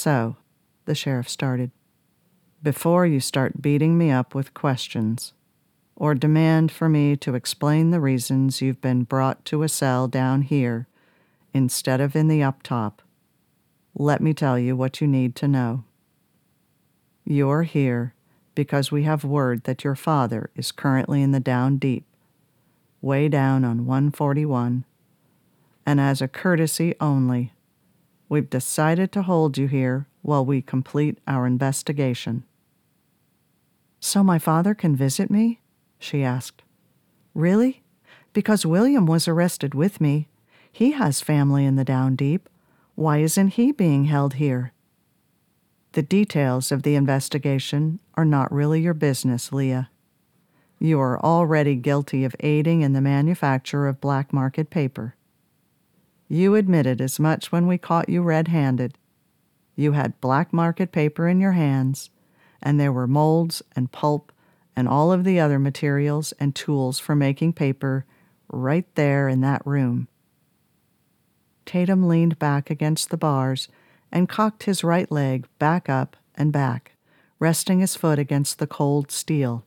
So, the sheriff started, before you start beating me up with questions, or demand for me to explain the reasons you've been brought to a cell down here instead of in the up top, let me tell you what you need to know. You're here because we have word that your father is currently in the down deep, way down on 141, and as a courtesy only, we've decided to hold you here while we complete our investigation. So my father can visit me? She asked. Really? Because William was arrested with me. He has family in the down deep. Why isn't he being held here? The details of the investigation are not really your business, Leah. You are already guilty of aiding in the manufacture of black market paper. You admitted as much when we caught you red-handed. You had black market paper in your hands, and there were molds and pulp and all of the other materials and tools for making paper right there in that room. Tatum leaned back against the bars and cocked his right leg back up and back, resting his foot against the cold steel.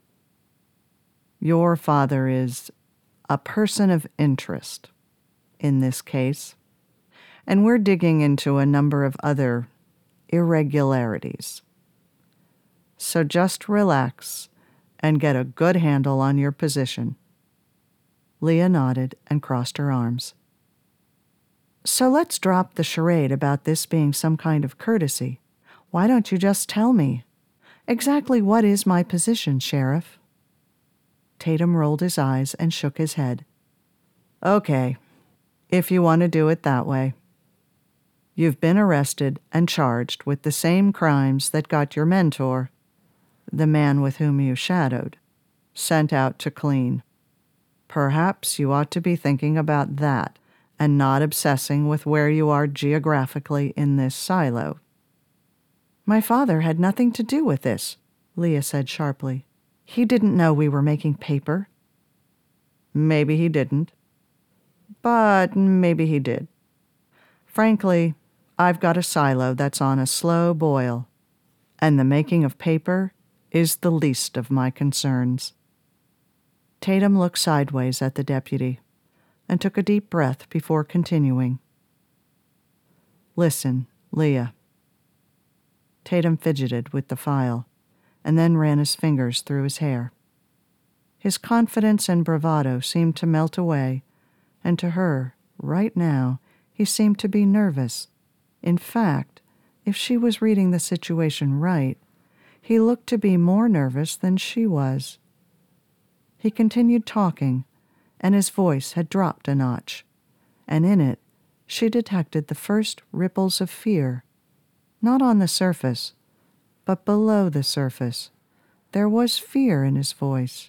Your father is a person of interest in this case, and we're digging into a number of other irregularities. So just relax and get a good handle on your position. Leah nodded and crossed her arms. So let's drop the charade about this being some kind of courtesy. Why don't you just tell me? Exactly what is my position, Sheriff? Tatum rolled his eyes and shook his head. Okay, if you want to do it that way. You've been arrested and charged with the same crimes that got your mentor, the man with whom you shadowed, sent out to clean. Perhaps you ought to be thinking about that and not obsessing with where you are geographically in this silo. My father had nothing to do with this, Leah said sharply. He didn't know we were making paper. Maybe he didn't. But maybe he did. Frankly, I've got a silo that's on a slow boil, and the making of paper is the least of my concerns. Tatum looked sideways at the deputy and took a deep breath before continuing. Listen, Leah. Tatum fidgeted with the file and then ran his fingers through his hair. His confidence and bravado seemed to melt away, and to her, right now, he seemed to be nervous. In fact, if she was reading the situation right, he looked to be more nervous than she was. He continued talking, and his voice had dropped a notch, and in it she detected the first ripples of fear. Not on the surface, but below the surface. There was fear in his voice.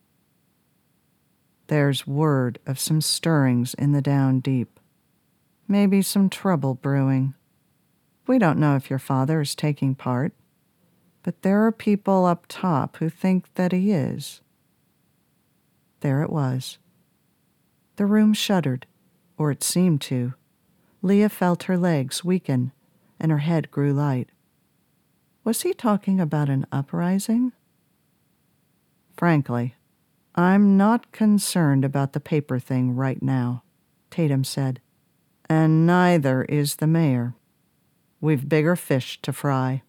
There's word of some stirrings in the down deep. Maybe some trouble brewing. We don't know if your father is taking part, but there are people up top who think that he is. There it was. The room shuddered, or it seemed to. Leah felt her legs weaken, and her head grew light. Was he talking about an uprising? Frankly, I'm not concerned about the paper thing right now, Tatum said. And neither is the mayor. We've bigger fish to fry.